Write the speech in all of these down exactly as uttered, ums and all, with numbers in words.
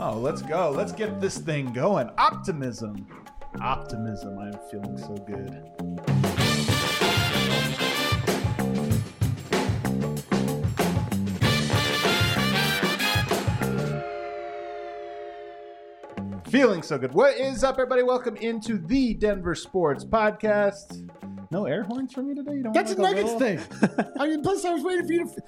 Oh, let's go. Let's get this thing going. Optimism. Optimism. I am feeling so good. Feeling so good. What is up, everybody? Welcome into the Denver Sports Podcast. No air horns from you today? You don't That's want a like Nuggets a thing. I mean, plus I was waiting for you to.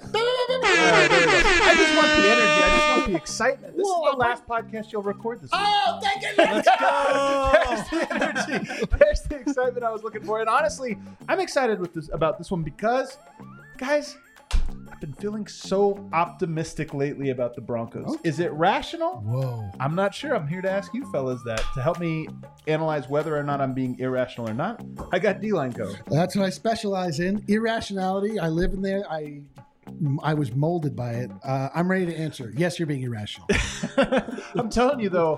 I just want the energy. I just want the excitement. This Whoa, is the last podcast you'll record this week. Oh, thank you. Let's go. There's the energy. There's the excitement I was looking for. And honestly, I'm excited with this about this one because, guys, I've been feeling so optimistic lately about the Broncos. Okay. Is it rational? Whoa. I'm not sure. I'm here to ask you fellas that to help me analyze whether or not I'm being irrational or not. I got D-line code. That's what I specialize in. Irrationality. I live in there. I I was molded by it. Uh, I'm ready to answer. Yes, you're being irrational. I'm telling you though,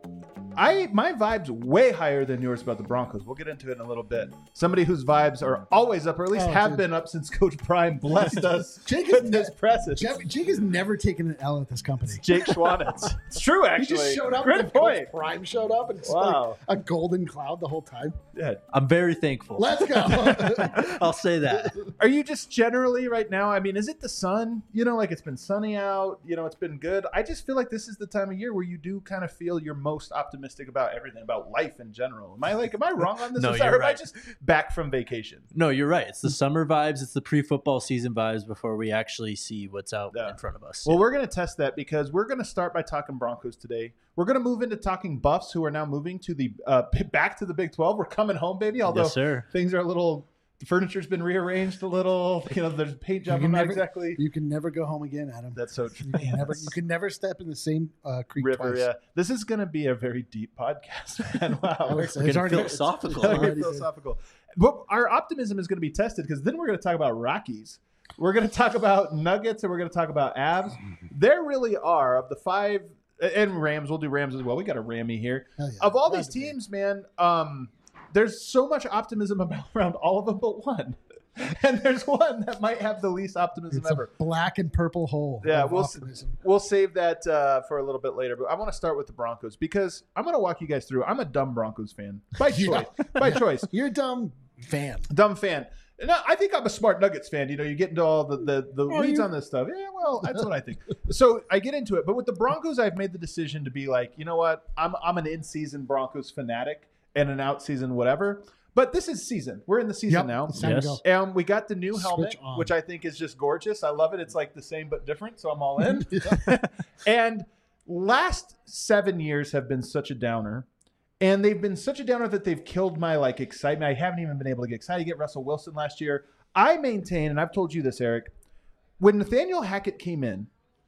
I my vibe's way higher than yours about the Broncos. We'll get into it in a little bit. Somebody whose vibes are always up, or at least Oh, have dude. been up since Coach Prime blessed us Jake is with ne- his presence. Jeff, Jake has never taken an L at this company. Jake Schwanitz. It's true, He actually. just showed up. Great and Coach point. Prime showed up, and it's Wow. like a golden cloud the whole time. Yeah. I'm very thankful. Let's go. I'll say that. Are you just generally right now? I mean, is it the sun? You know, like it's been sunny out. You know, it's been good. I just feel like this is the time of year where you do kind of feel you're most optimistic about everything, about life in general. Am I like, am I wrong on this? No, or you're am I right. just back from vacation? No, you're right. It's the summer vibes. It's the pre-football season vibes before we actually see what's out Yeah. in front of us. Well, we're going to test that because we're going to start by talking Broncos today. We're going to move into talking Buffs, who are now moving to the uh, back to the Big twelve. We're coming home, baby. Although yes, sir. things are a little, the furniture's been rearranged a little. You know, there's a paint job. You I'm can not never- exactly. You can never go home again, Adam. That's so true. You can never. You can never step in the same uh, creek River, twice. yeah. This is going to be a very deep podcast, man. Wow. Oh, We're it's, We're it's getting already philosophical. very already- philosophical. But our optimism is going to be tested because then we're going to talk about Rockies. We're going to talk about Nuggets and we're going to talk about Abs. There really are, of the five, and Rams, we'll do Rams as well. We got a Rammy here. Hell yeah. Of all Glad these to be. teams, man, um, there's so much optimism about, around all of them but one. And there's one that might have the least optimism It's ever. a black and purple hole. Yeah, of we'll s- optimism. We'll save that uh, for a little bit later, but I want to start with the Broncos because I'm going to walk you guys through. I'm a dumb Broncos fan by Yeah. choice. By choice. You're a dumb fan. Dumb fan. No, I think I'm a smart Nuggets fan. You know, you get into all the the, the Are weeds you? on this stuff. Yeah, well, that's what I think. So I get into it. But with the Broncos, I've made the decision to be like, you know what? I'm I'm an in-season Broncos fanatic and an out-season whatever. But this is season. We're in the season Yep, now. it's time to Yes. go. And we got the new Switch helmet, on. which I think is just gorgeous. I love it. It's like the same but different, so I'm all in. Yeah. And last seven years have been such a downer. And they've been such a downer that they've killed my like excitement. I haven't even been able to get excited to get Russell Wilson last year. I maintain, and I've told you this, Eric, when Nathaniel Hackett came in,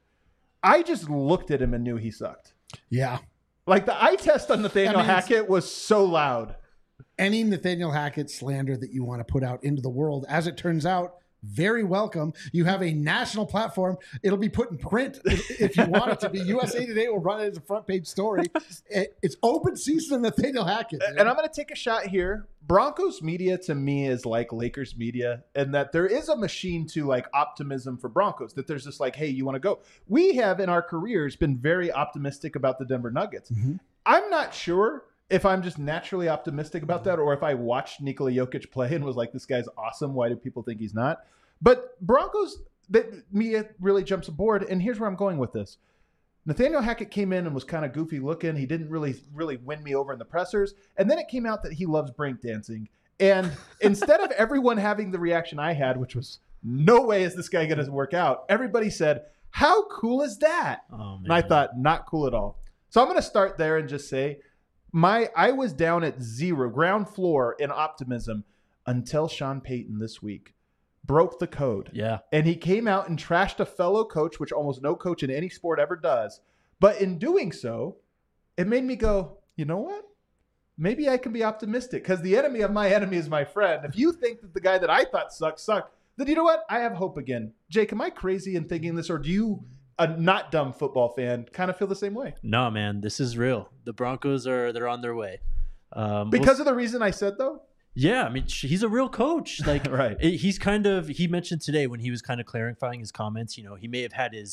I just looked at him and knew he sucked. Yeah. Like the eye test on Nathaniel I mean, it's- Hackett was so loud. Any Nathaniel Hackett slander that you want to put out into the world, as it turns out, very welcome. You have a national platform. It'll be put in print if, if you want it to be. U S A Today will run it as a front page story. It- it's open season of Nathaniel Hackett. dude. And I'm going to take a shot here. Broncos media to me is like Lakers media, and that there is a machine to like optimism for Broncos, that there's just like, hey, you want to go? We have in our careers been very optimistic about the Denver Nuggets. Mhm. I'm not sure if I'm just naturally optimistic about that or if I watched Nikola Jokic play and was like, this guy's awesome. Why do people think he's not? But Broncos, the media really jumps aboard, and here's where I'm going with this. Nathaniel Hackett came in and was kind of goofy looking. He didn't really, really win me over in the pressers. And then it came out that he loves breakdancing. And instead of everyone having the reaction I had, which was, no way is this guy going to work out, everybody said, how cool is that? Oh, man. And I thought, not cool at all. So I'm going to start there and just say, my I was down at zero, ground floor in optimism until Sean Payton this week broke the code. Yeah. And he came out and trashed a fellow coach, which almost no coach in any sport ever does. But in doing so, it made me go, you know what? Maybe I can be optimistic because the enemy of my enemy is my friend. If you think that the guy that I thought sucked, sucked, then you know what? I have hope again. Jake, am I crazy in thinking this, or do you, a not dumb football fan, kind of feel the same way? No, man, this is real. The Broncos are they're on their way. Um, Because of the reason I said, though? Yeah, I mean, sh- he's a real coach. Like, Right. it- he's kind of, he mentioned today when he was kind of clarifying his comments, you know, he may have had his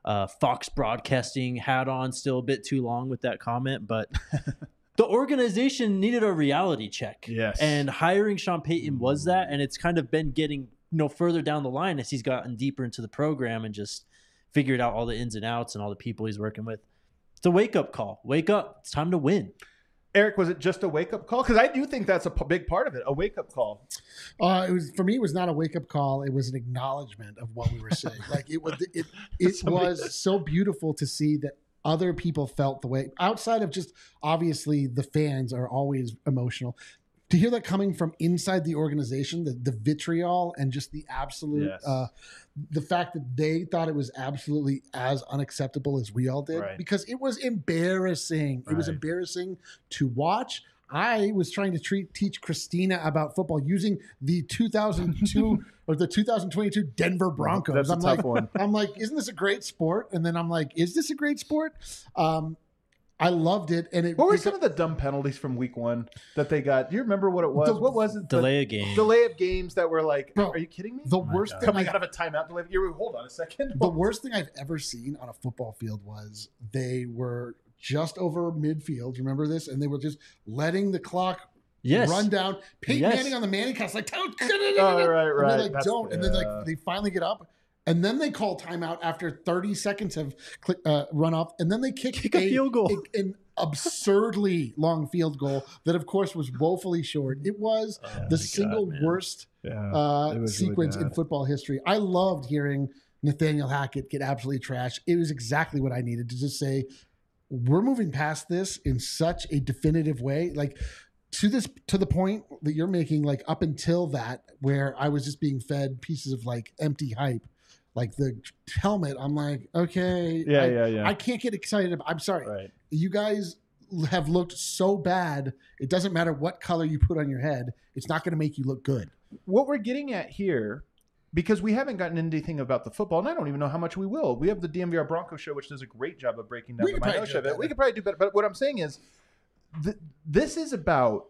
uh, Fox Broadcasting hat on still a bit too long with that comment, but the organization needed a reality check. Yes. And hiring Sean Payton was that, and it's kind of been getting you know further down the line as he's gotten deeper into the program and just figured out all the ins and outs and all the people he's working with. It's a wake-up call. Wake up. It's time to win. Eric, was it just a wake-up call? Because I do think that's a p- big part of it, a wake-up call. Uh, it was for me. It was not a wake up call. It was an acknowledgement of what we were saying. Like it was. It it Somebody- was so beautiful to see that other people felt the way. Outside of just obviously the fans are always emotional. To hear that coming from inside the organization, the, the vitriol and just the absolute, Yes. uh, the fact that they thought it was absolutely as unacceptable as we all did, Right. because it was embarrassing. It was Right. embarrassing to watch. I was trying to treat, teach Christina about football using the two thousand two or the two thousand twenty-two Denver Broncos. That's a I'm tough like, one. I'm like, isn't this a great sport? And then I'm like, is this a great sport? Um, I loved it. And it, What were it some of the dumb penalties from week one that they got? Do you remember what it was? The- what was it? The Delay a game. delay of games that were like, Bro, are you kidding me? the my worst God. thing Coming I out of a timeout delay. You're, hold on a second. The worst thing I've ever seen on a football field was they were just over midfield. Remember this? And they were just letting the clock Yes. run down. Peyton Yes. Manning on the Manning cast, like, don't. Oh, right, And right. they like That's- don't. And then yeah. like they finally get up. And then they call timeout after thirty seconds have click, uh, run off. And then they kick, Kick a field goal. a- an absurdly long field goal that, of course, was woefully short. It was Oh, the my single God, man. worst Yeah, uh, it was really sequence in bad. football history. I loved hearing Nathaniel Hackett get absolutely trashed. It was exactly what I needed to just say, we're moving past this in such a definitive way. Like to this, to the point that you're making, like up until that, where I was just being fed pieces of like empty hype, like the helmet. I'm like, okay, Yeah, I, yeah, yeah. I can't get excited. About, I'm sorry. Right. You guys have looked so bad. It doesn't matter what color you put on your head. It's not going to make you look good. What we're getting at here, because we haven't gotten into anything about the football, and I don't even know how much we will. We have the D M V R Broncos show, which does a great job of breaking down We the could probably minutia do of it. better. We could probably do better. But what I'm saying is, th- this is about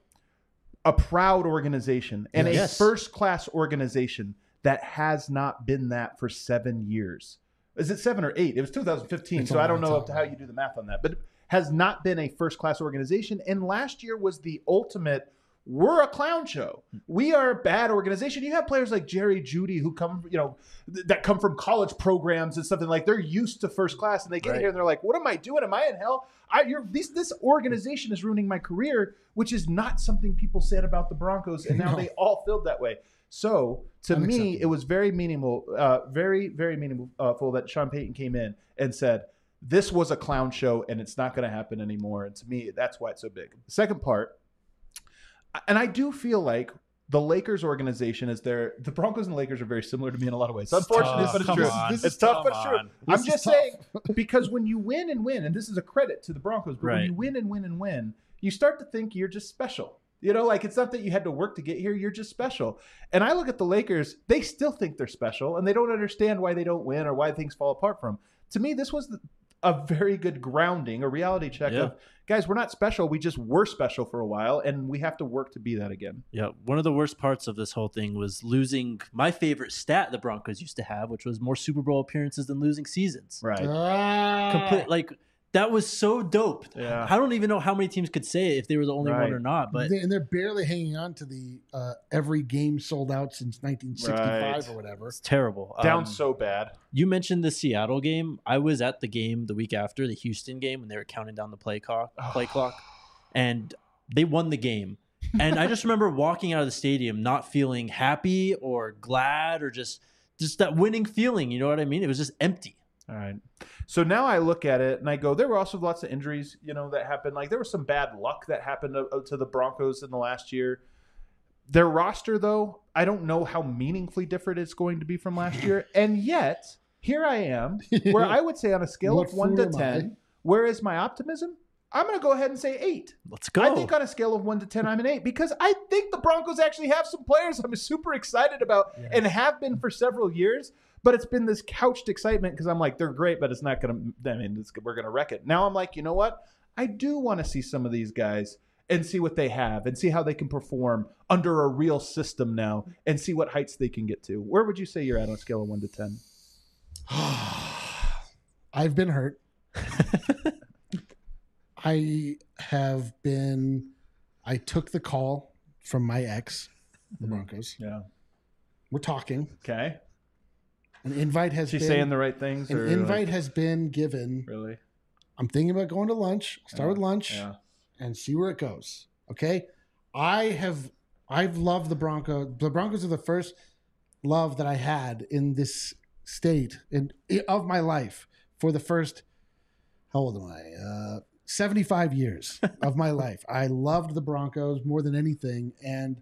a proud organization and Yes. a first-class organization that has not been that for seven years. Is it seven or eight? It was two thousand fifteen, It's a so I don't long know time. up to how you do the math on that. But has not been a first-class organization, and last year was the ultimate. We're a clown show. We are a bad organization. You have players like Jerry Jeudy who come, you know, th- that come from college programs and something like they're used to first class, and they get Right. here and they're like, "What am I doing? Am I in hell? I, you're, this this organization is ruining my career," which is not something people said about the Broncos, and now No. they all feel that way. So to me, Unacceptable. it was very meaningful, uh, very very meaningful uh, full that Sean Payton came in and said, "This was a clown show, and it's not going to happen anymore." And to me, that's why it's so big. The second part. And I do feel like the Lakers organization is there. The Broncos and the Lakers are very similar to me in a lot of ways. It's unfortunate, tough. but it's Come true. on. It's tough, but it's Come true. on. This I'm is just tough. saying, because when you win and win, and this is a credit to the Broncos, but when Right. you win and win and win, you start to think you're just special. You know, like it's not that you had to work to get here, you're just special. And I look at the Lakers, they still think they're special, and they don't understand why they don't win or why things fall apart for them. To me, this was a very good grounding, a reality check Yeah. of, guys, we're not special. We just were special for a while, and we have to work to be that again. Yeah, one of the worst parts of this whole thing was losing my favorite stat the Broncos used to have, which was more Super Bowl appearances than losing seasons. Right. Ah. Complete, like that was so dope. Yeah. I don't even know how many teams could say it if they were the only Right. one or not. But They- and they're barely hanging on to the uh, every game sold out since nineteen sixty-five Right. or whatever. it's terrible. Down Um, so bad. You mentioned the Seattle game. I was at the game the week after the Houston game when they were counting down the play clock, play clock, and they won the game. And I just remember walking out of the stadium not feeling happy or glad or just just that winning feeling. You know what I mean? It was just empty. All right. So now I look at it and I go, there were also lots of injuries, you know, that happened. Like there was some bad luck that happened to, to the Broncos in the last year. Their roster, though, I don't know how meaningfully different it's going to be from last year. And yet, here I am, where I would say on a scale What of one fool to am I? ten, where is my optimism? I'm going to go ahead and say eight. Let's go. I think on a scale of one to ten, I'm an eight because I think the Broncos actually have some players I'm super excited about and have been for several years. But it's been this couched excitement because I'm like, they're great, but it's not going to, I mean, it's, we're going to wreck it. Now I'm like, you know what? I do want to see some of these guys and see what they have and see how they can perform under a real system now and see what heights they can get to. Where would you say you're at on a scale of one to ten? I've been hurt. I have been. I took the call from my ex, the Broncos. Yeah. We're talking. Okay. An invite has She's been saying the right things. an or invite like, has been given. really. I'm thinking about going to lunch. Start Yeah. with lunch Yeah. and see where it goes. Okay. I have. I've loved the Broncos. The Broncos are the first love that I had in this state in of my life for the first. How old am I? Uh, seventy-five years of my life. I loved the Broncos more than anything, and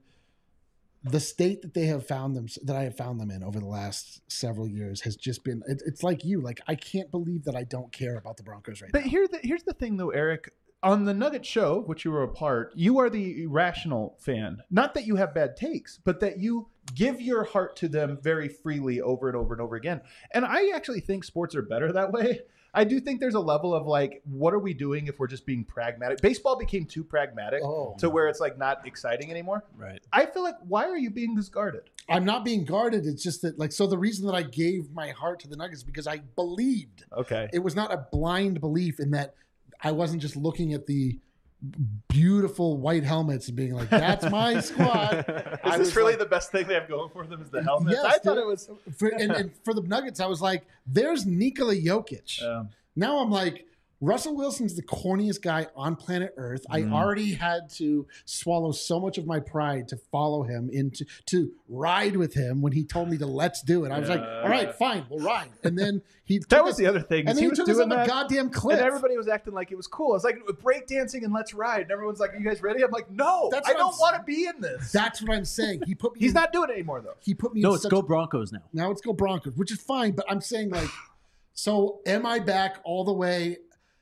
the state that they have found them that I have found them in over the last several years has just been. It, it's like you. Like I can't believe that I don't care about the Broncos right But now. here, the, here's the thing, though, Eric. On the Nugget Show, which you were a part, you are the irrational fan. Not that you have bad takes, but that you give your heart to them very freely over and over and over again. And I actually think sports are better that way. I do think there's a level of like, what are we doing if we're just being pragmatic? Baseball became too pragmatic Oh. to where it's like not exciting anymore. Right. I feel like, why are you being this guarded? I'm not being guarded. It's just that, like, so the reason that I gave my heart to the Nuggets is because I believed. Okay. It was not a blind belief in that I wasn't just looking at the beautiful white helmets and being like, that's my squad. I Is was this really like- the best thing they have going for them is the helmets? Yes, I thought dude. it was. For, and, and for the Nuggets, I was like, there's Nikola Jokic. Um, Now I'm like, Russell Wilson's the corniest guy on planet Earth. Mhm. I already had to swallow so much of my pride to follow him into to ride with him when he told me to let's do it. I was like, Yeah. all right, fine, we'll ride. And then he that took was us- the other thing. and is then he he was took us doing on a that. goddamn cliff. And everybody was acting like it was cool. It's like breakdancing and let's ride. And everyone's like, "Are you guys ready?" I'm like, "No, That's I what don't I'm- want to be in this." That's what I'm saying. He put me. He's in, not doing it anymore, though. He put me. No, in it's such, go Broncos now. Now it's go Broncos, which is fine. But I'm saying like, so am I back all the way?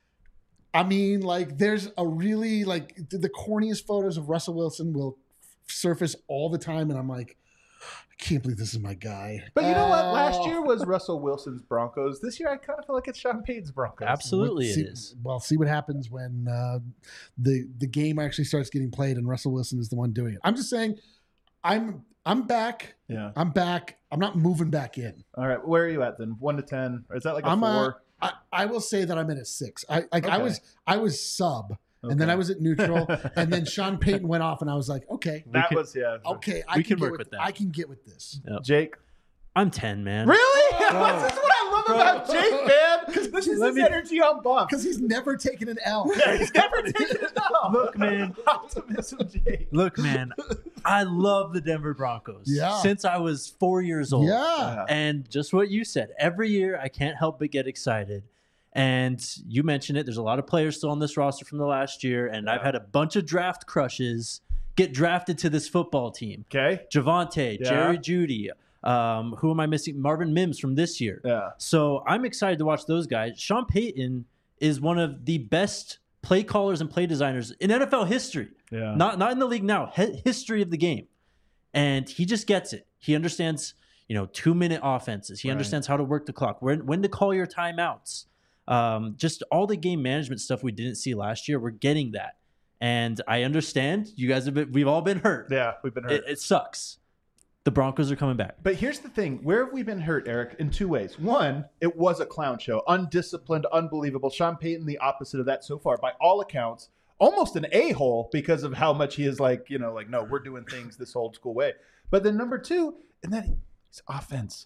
I mean, like, there's a really like the, the corniest photos of Russell Wilson will surface all the time, and I'm like, I can't believe this is my guy. But you know what? Oh. Last year was Russell Wilson's Broncos. This year, I kind of feel like it's Sean Payton's Broncos. Absolutely, see, it is. Well, see what happens when uh, the the game actually starts getting played and Russell Wilson is the one doing it. I'm just saying, I'm I'm back. Yeah. I'm back. I'm not moving back in. All right. Where are you at then? One to ten, or is that like a I'm a- four? I, I will say that I'm at a six. I like I Okay. was I was sub, and then Okay. I was at neutral, and then Sean Payton went off, and I was like, okay, that can- was yeah. okay, I We can, can get work with, with that. I can get with this. Jake. I'm ten, man. Really? Bro. This is what I love Bro. about Jake, man. This is Let his me- energy on buff. Because he's never taken an L. Yeah, he's never taken it down. Look, man. Optimism, Jake. Look, man, I love the Denver Broncos. Yeah. Since I was four years old. Yeah. And just what you said, every year I can't help but get excited. And you mentioned it. There's a lot of players still on this roster from the last year, and I've Yeah. had a bunch of draft crushes get drafted to this football team. Okay. Javante, Yeah. Jerry Jeudy. Um, who am I missing? Marvin Mims from this year. Yeah. So I'm excited to watch those guys. Sean Payton is one of the best play callers and play designers in N F L history. Yeah. Not not in the league now, he- history of the game. And he just gets it. He understands, you know, two minute offenses. He Right. understands how to work the clock, when when to call your timeouts. Um, just all the game management stuff we didn't see last year. We're getting that, and I understand you guys have been. We've all been hurt. Yeah. We've been hurt. It, it sucks. The Broncos are coming back. But here's the thing. Where have we been hurt, Eric? In two ways. One, it was a clown show. Undisciplined, unbelievable. Sean Payton, the opposite of that so far, by all accounts. Almost an a-hole because of how much he is like, you know, like, no, we're doing things this old school way. But then number two, and then his offense.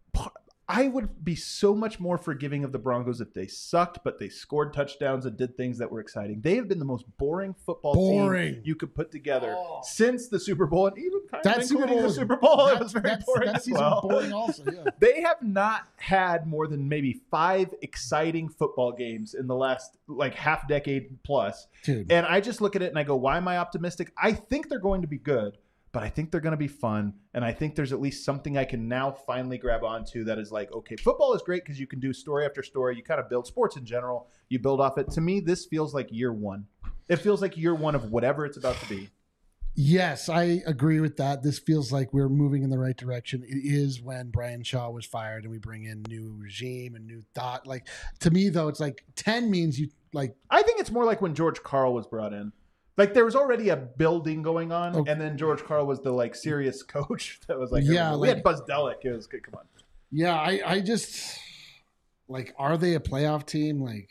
I would be so much more forgiving of the Broncos if they sucked, but they scored touchdowns and did things that were exciting. They have been the most boring football Boring. team you could put together Oh. since the Super Bowl, and even kind That of Super including Bowl the was- Super Bowl. It That- was very that's, boring that as season well. boring also, yeah. They have not had more than maybe five exciting football games in the last like half decade plus. Dude. And I just look at it and I go, why am I optimistic? I think they're going to be good, but I think they're going to be fun. And I think there's at least something I can now finally grab onto that is like, okay, football is great because you can do story after story. You kind of build sports in general. You build off it. To me, this feels like year one. It feels like year one of whatever it's about to be. Yes, I agree with that. This feels like we're moving in the right direction. It is when Brian Shaw was fired and we bring in new regime and new thought. Like, to me, though, it's like ten means you like I think it's more like when George Karl was brought in. Like there was already a building going on, Okay. and then George Karl was the like serious coach that was like, Yeah, we like- had Buzz Delick. It was good. Come on. Yeah, I, I just like, are they a playoff team? Like,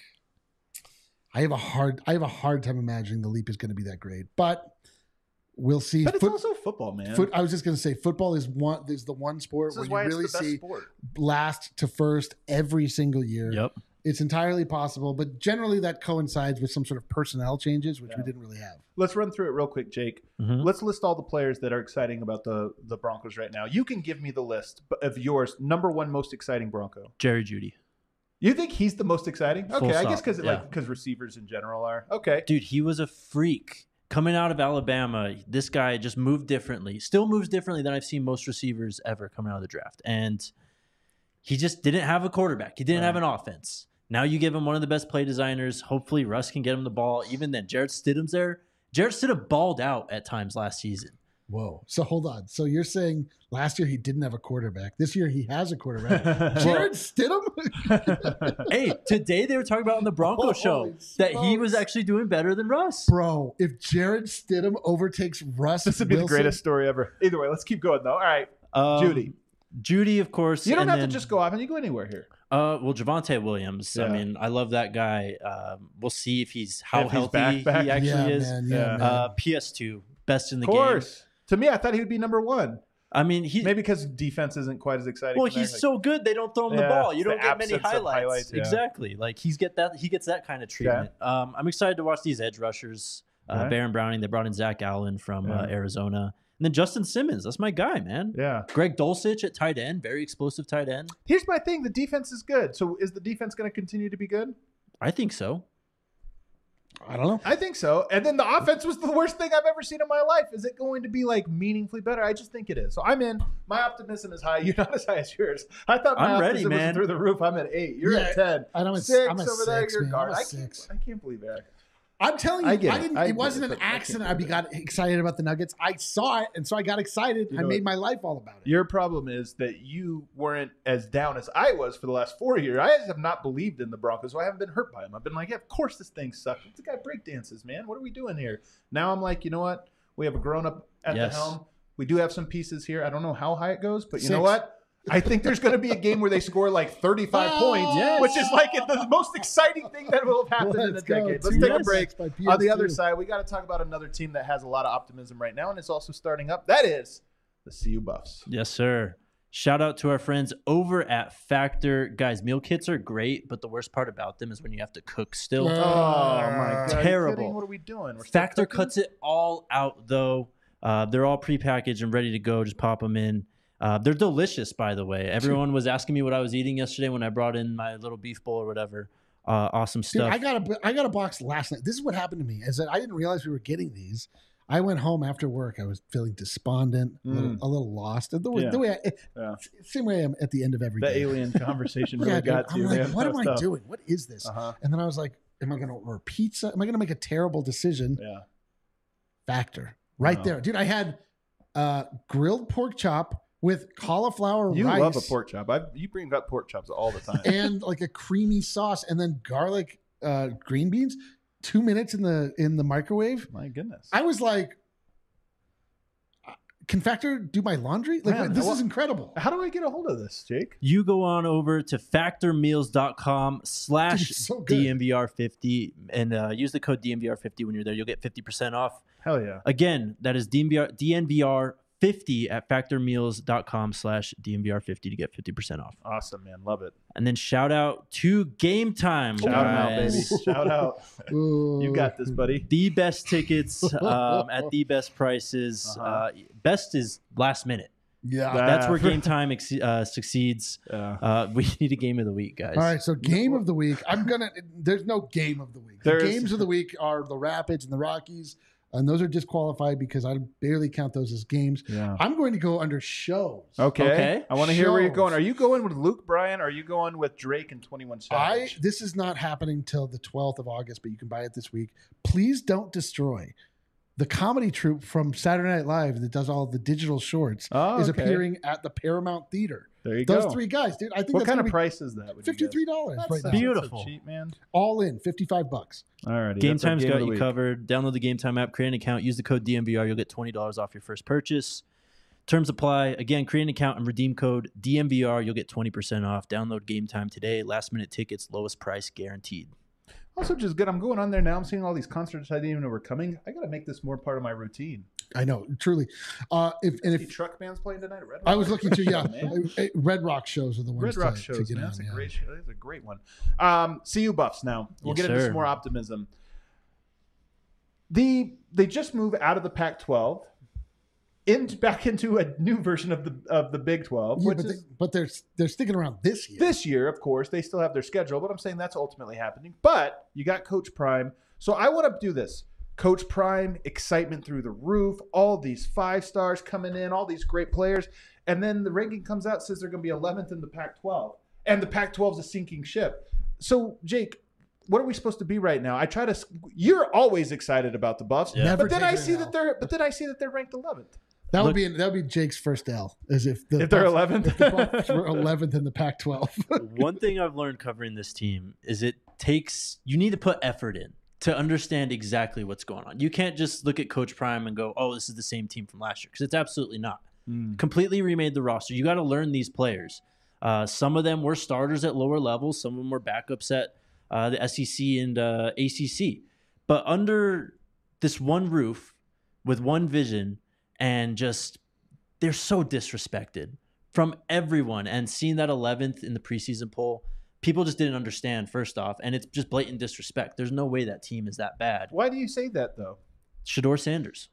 I have a hard, I have a hard time imagining the Leap is going to be that great, but we'll see. But it's Foot- also football, man. Foot, I was just going to say, football is one is the one sport This where is you why really it's the best see sport. last to first every single year. Yep. It's entirely possible, but generally that coincides with some sort of personnel changes, which Yeah. we didn't really have. Let's run through it real quick, Jake. Mhm. Let's list all the players that are exciting about the, the Broncos right now. You can give me the list of yours. Number one most exciting Bronco. Jerry Jeudy. You think he's the most exciting? Full Okay, I stop, guess because yeah. like because receivers in general are okay. Dude, he was a freak. Coming out of Alabama, this guy just moved differently. Still moves differently than I've seen most receivers ever coming out of the draft. And he just didn't have a quarterback. He didn't Right. have an offense. Now you give him one of the best play designers. Hopefully Russ can get him the ball. Even then, Jarrett Stidham's there. Jarrett Stidham balled out at times last season. Whoa. So hold on. So you're saying last year he didn't have a quarterback. This year he has a quarterback. Jared Stidham? Hey, today they were talking about on the Bronco Holy show that he was smokes. actually doing better than Russ. Bro, if Jared Stidham overtakes Russ This would be Wilson, the greatest story ever. Either way, let's keep going though. All right, Um, Judy. Judy, of course. You don't and have then- to just go off and you go anywhere here. Uh, well, Javonte Williams. I Yeah. mean, I love that guy. Um, we'll see if he's how If he's healthy back, back. he actually yeah, is. man, yeah, Yeah. man. Uh, P S two, best in the Of game. course. To me, I thought he would be number one. I mean, he. Maybe because defense isn't quite as exciting. Well, from there, he's like- so good they don't throw him Yeah, the ball. You it's don't the get many absence of highlights. highlights, yeah. Exactly. Like he's get that. He gets that kind of treatment. Um, I'm excited to watch these edge rushers. Uh, Right. Baron Browning. They brought in Zach Allen from uh, Yeah. Arizona, and then Justin Simmons. That's my guy, man. Yeah. Greg Dulcich at tight end, very explosive tight end. Here's my thing: the defense is good. So is the defense going to continue to be good? I think so. I don't know. I think so. And then the offense was the worst thing I've ever seen in my life. Is it going to be like meaningfully better? I just think it is. So I'm in. My optimism is high. You're not as high as yours. I thought my I'm ready, optimism man. was through the roof. I'm at eight. You're Yeah, at ten. I don't. Six I'm a over there. six, You're man. guard. I'm a I six. can't, I can't believe it. I'm telling you, I I, get it. didn't. I It get wasn't it, an but I can't accident. believe I got excited about the Nuggets. I saw it, and so I got excited. You I know made what? my life all about it. Your problem is that you weren't as down as I was for the last four years. I have not believed in the Broncos, so I haven't been hurt by them. I've been like, yeah, of course this thing sucks. The guy break dances, man. What are we doing here? Now I'm like, you know what? We have a grown up at Yes. the helm. We do have some pieces here. I don't know how high it goes, but you know Six. what? I think there's going to be a game where they score like thirty-five Oh, points, yes. which is like the most exciting thing that will have happened in a Let's go. decade. Let's Two take a minutes break. by P On S the other two. side, we got to talk about another team that has a lot of optimism right now, and it's also starting up. That is the C U Buffs. Yes, sir. Shout out to our friends over at Factor. Guys, meal kits are great, but the worst part about them is when you have to cook still. Uh, Oh my god! Are you Terrible. kidding? What are we doing? We're still Factor cooking? cuts it all out, though. Uh, they're all prepackaged and ready to go. Just pop them in. Uh, they're delicious, by the way. Everyone was asking me what I was eating yesterday when I brought in my little beef bowl or whatever. Uh, awesome Dude, stuff. I got a I got a box last night. This is what happened to me. Is that I didn't realize we were getting these. I went home after work. I was feeling despondent, a, little, Mm. a little lost. The way, Yeah. the way I, Yeah. same way I'm at the end of every The day. alien conversation really Yeah, dude, got to I'm you, like, man. what That am was I tough. doing? What is this? Uh-huh. And then I was like, am I going to order pizza? Am I going to make a terrible decision? Yeah. Factor right Wow. there, dude. I had uh, grilled pork chop with cauliflower You rice love a pork chop. I, you bring up pork chops all the time. and like a creamy sauce, and then garlic uh, green beans. Two minutes in the in the microwave. My goodness. I was like, can Factor do my laundry? Like, Man, this well- is incredible. How do I get a hold of this, Jake? you go on over to factormeals.com slash Dude, it's so good. D M V R fifty and uh, use the code D M V R fifty when you're there. You'll get fifty percent off. Hell yeah. Again, that is D M V R, D N V R fifty at factormeals.com slash D M V R fifty to get fifty percent off. Awesome, man. Love it. And then shout out to Game Time, Shout out, baby. guys. Shout out. You got this, buddy. The best tickets um, at the best prices. Uh-huh. Uh, best is last minute. Yeah. That- That's where for- Game Time ex- uh, succeeds. Yeah. Uh, we need a game of the week, guys. All right, so game of the week. I'm gonna. There's no game of the week. The There is- games of the week are the Rapids and the Rockies, and those are disqualified because I barely count those as games. Yeah. I'm going to go under shows. Okay. Okay. I want to hear where you're Shows. going. Are you going with Luke Bryan? Or are you going with Drake and twenty-one I Savage? this is not happening till the twelfth of August, but you can buy it this week. Please don't destroy. The comedy troupe from Saturday Night Live that does all the digital shorts Oh, is okay. appearing at the Paramount Theater. There you Those go. three guys, dude. I think What that's kind gonna of be price is that? would you guess? fifty-three dollars That's right now. not Beautiful. so cheap, man. All in, fifty-five bucks. Alrighty. Game that's our Time's game of got the you week. covered. Download the Game Time app, create an account, use the code D M V R. You'll get twenty dollars off your first purchase. Terms apply. Again, create an account and redeem code D M V R. You'll get twenty percent off. Download Game Time today. Last minute tickets, lowest price guaranteed. Also, just good. I'm going on there now. I'm seeing all these concerts I didn't even know were coming. I got to make this more part of my routine. I know, truly. Uh, if and See if truck bands playing tonight at Red Rock. I was looking to, yeah, Man. uh, Red Rock shows are the ones Red Rock to, shows. to get Man. on, That's a yeah. great show. That's a great one. Um, C U Buffs now. We'll Yes, get into sir. some more optimism. The they just moved out of the Pac twelve in back into a new version of the of the Big twelve, Yeah, which but, is they, but they're they're sticking around this year. this year, of course. They still have their schedule, but I'm saying that's ultimately happening. But you got Coach Prime, so I want to do this. Coach Prime, excitement through the roof, all these five stars coming in, all these great players, and then the ranking comes out, says they're going to be eleventh in the Pac twelve, and the Pac twelve is a sinking ship. So, Jake, what are we supposed to be right now? I try to. You're always excited about the Buffs, Yeah. Never but then take I an see L. that they're. But then I see that they're ranked eleventh. That would Look- be that would be Jake's first L, as if the If they're Buffs- eleventh, if the Buffs were eleventh in the Pac twelve. One thing I've learned covering this team is it takes you need to put effort in to understand exactly what's going on. You can't just look at Coach Prime and go, "Oh, this is the same team from last year," because it's absolutely not. Completely remade the roster. You got to learn these players. Uh, some of them were starters at lower levels. Some of them were backups at uh, the S E C and uh, A C C. But under this one roof with one vision, and just they're so disrespected from everyone. And seeing that eleventh in the preseason poll, people just didn't understand, first off, and it's just blatant disrespect. There's no way that team is that bad. Why do you say that though? Shedeur Sanders.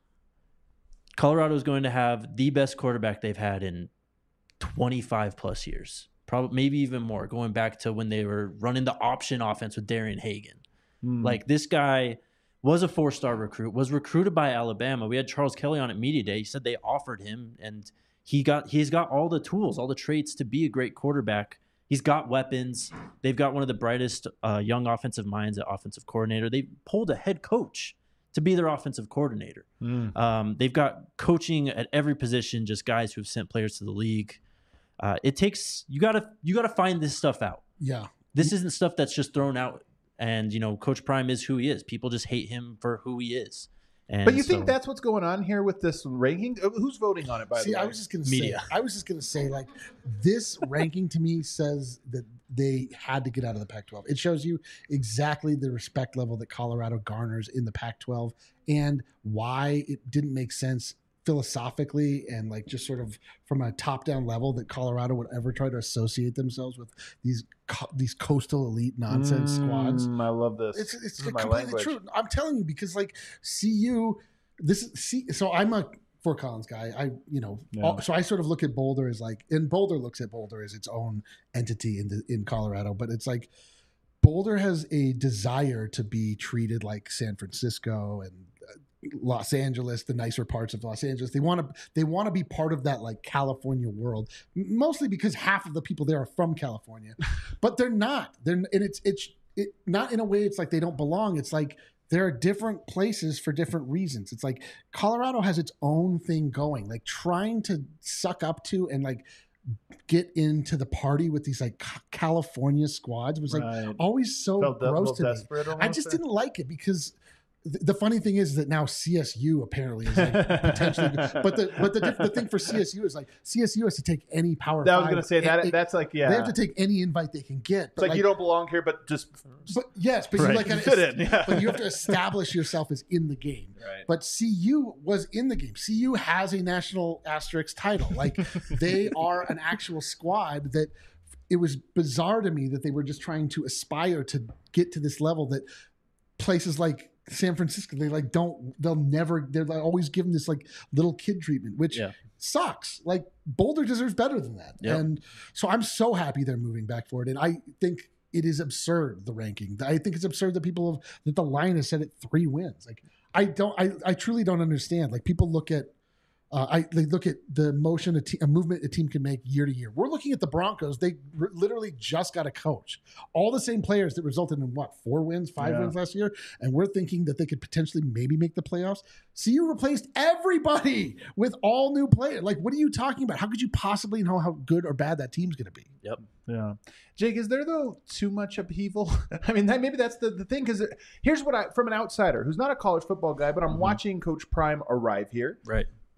Colorado is going to have the best quarterback they've had in twenty-five plus years, probably maybe even more, going back to when they were running the option offense with Darian Hagan. Hmm. Like, this guy was a four-star recruit, was recruited by Alabama. We had Charles Kelly on at Media Day. He said they offered him, and he got he's got all the tools, all the traits to be a great quarterback. He's got weapons. They've got one of the brightest uh, young offensive minds at offensive coordinator. They pulled a head coach to be their offensive coordinator. Hmm. Um, they've got coaching at every position, just guys who have sent players to the league. Uh, it takes you gotta you gotta find this stuff out. Yeah. This isn't stuff that's just thrown out. And you know, Coach Prime is who he is. People just hate him for who he is. And But you so, think that's what's going on here with this ranking? Uh, Who's voting on it, by See, the way? I was just gonna Media. say, I was just gonna say, like, this ranking to me says that they had to get out of the Pac twelve. It shows you exactly the respect level that Colorado garners in the Pac twelve and why it didn't make sense philosophically and like just sort of from a top-down level that Colorado would ever try to associate themselves with these co- these coastal elite nonsense squads. Mm, I love this. It's it's This is my completely language. true. I'm telling you because like C U, this is C. So I'm a Fort Collins guy. I you know Yeah. all, so I sort of look at Boulder as like, and Boulder looks at Boulder as its own entity in the, in Colorado. But it's like Boulder has a desire to be treated like San Francisco and uh, Los Angeles, the nicer parts of Los Angeles. They want to they want to be part of that like California world, m- mostly because half of the people there are from California, but they're not. They're and it's it's it not in a way it's like they don't belong. It's like there are different places for different reasons. It's like Colorado has its own thing going, like trying to suck up to and like get into the party with these like Ca- California squads was like Right. always so Felt de- gross little to me. desperate I almost just there. didn't like it because th- the funny thing is that now C S U apparently is like potentially, but the but the, diff- the thing for C S U is like C S U has to take any power. That was five- going to say that. it- it- that's like, yeah. They have to take any invite they can get. it's like, you don't belong here, but just But yes, but Right. you like gotta Fit in, yeah. but you have to establish yourself as in the game. Right. But C U was in the game. C U has a national asterisk title. Like they are an actual squad that it was bizarre to me that they were just trying to aspire to get to this level that places like San Francisco, they like don't, they'll never, they're like always given this like little kid treatment, which Yeah. sucks. Like Boulder deserves better than that. Yep. And so I'm so happy they're moving back forward. And I think it is absurd, the ranking. I think it's absurd that people have, that the line is set at three wins. Like I don't, I, I truly don't understand. Like people look at, uh, I they look at the motion a, te- a movement a team can make year to year. We're looking at the Broncos. They r- literally just got a coach. All the same players that resulted in what, four wins, five Yeah. wins last year, and we're thinking that they could potentially maybe make the playoffs. C U replaced everybody with all new players. Like, what are you talking about? How could you possibly know how good or bad that team's going to be? Yep. Yeah. Jake, is there though too much upheaval? I mean, that maybe that's the, the thing. Because here's what I, from an outsider who's not a college football guy, but I'm Mhm. watching Coach Prime arrive here. Right.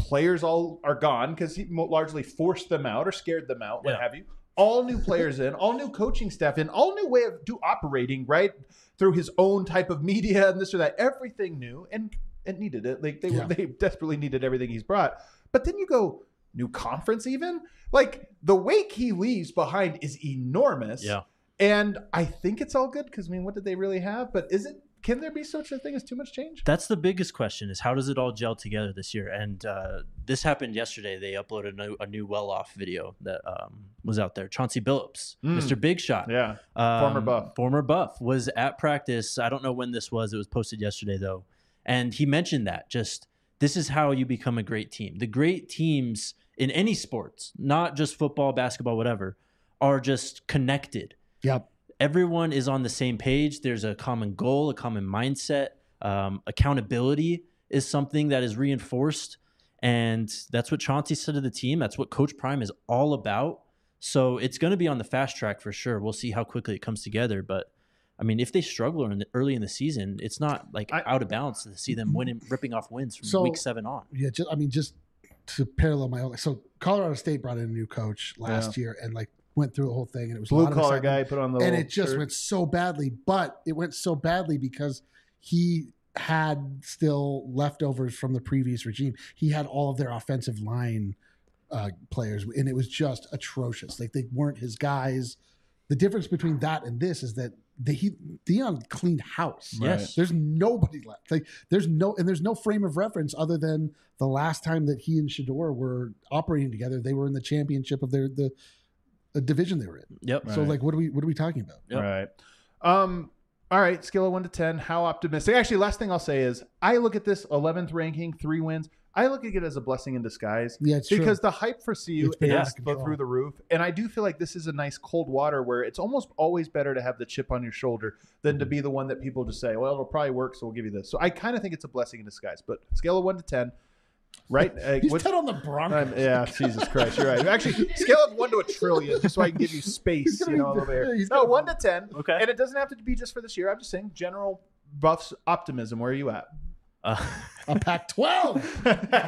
players all are gone because he mo- largely forced them out or scared them out, what Yeah. have you. All new players in, all new coaching staff in, all new way of do operating, right? Through his own type of media and this or that. Everything new. And it needed it. Like they Yeah. were, they desperately needed everything he's brought. But then you go, new conference even? Like the wake he leaves behind is enormous. Yeah. And I think it's all good because I mean, what did they really have? But is it can there be such a thing as too much change? That's the biggest question: is how does it all gel together this year? And uh, this happened yesterday. They uploaded a new, a new well-off video that um, was out there. Chauncey Billups, Mm. Mister Big Shot, Yeah. um, Former Buff. former Buff, was at practice. I don't know when this was. It was posted yesterday though, and he mentioned that just this is how you become a great team. The great teams in any sports, not just football, basketball, whatever, are just connected. Yep. Everyone is on the same page. There's a common goal, a common mindset. Um, accountability is something that is reinforced. And that's what Chauncey said to the team. That's what Coach Prime is all about. So it's going to be on the fast track for sure. We'll see how quickly it comes together. But I mean, if they struggle in the, early in the season, it's not like I- out of balance to see them winning, ripping off wins from So- week seven on. Yeah, just, I mean, just to parallel my own. So Colorado State brought in a new coach last year and like went through the whole thing, and it was a Blue lot of collar excitement. guy put on the and little it just shirt. went so badly. But it went so badly because he had still leftovers from the previous regime. He had all of their offensive line uh, players, and it was just atrocious. Like they weren't his guys. The difference between that and this is that the, he Dion cleaned house. Right. Yes. There's nobody left. Like there's no and there's no frame of reference other than the last time that he and Shador were operating together. They were in the championship of their the, the division they were in. Yep. Right. So like, what are we what are we talking about? Yep. Right. Um, all right, scale of one to ten. How optimistic? Actually, last thing I'll say is I look at this eleventh ranking, three wins. I look at it as a blessing in disguise Yeah, it's because true. the hype for C U It's been out is of control. through the roof, and I do feel like this is a nice cold water where it's almost always better to have the chip on your shoulder than to be the one that people just say, "Well, it'll probably work, so we'll give you this." So I kind of think it's a blessing in disguise. But scale of one to ten, right? Uh, He's what's- ten on the Broncos. Um, yeah, Jesus Christ, you're right. Actually, scale of one to a trillion, just so I can give you space, gonna you know, be- over there. he's No, gonna- one to ten. Okay. And it doesn't have to be just for this year. I'm just saying general Buffs optimism. Where are you at? Uh, A Pac twelve. He's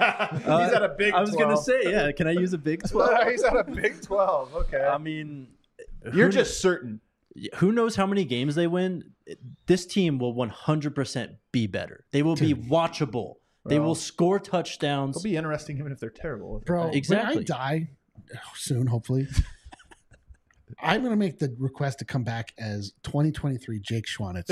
at a big I was twelve. gonna say, yeah. Can I use a big twelve? He's at a big twelve. Okay. I mean, You're who- just certain. who knows how many games they win. This team will one hundred percent be better. They will be watchable. They Well, will score touchdowns. It'll be interesting even if they're terrible. Bro, Exactly. when I die soon, hopefully, I'm going to make the request to come back as twenty twenty-three Jake Schwanitz.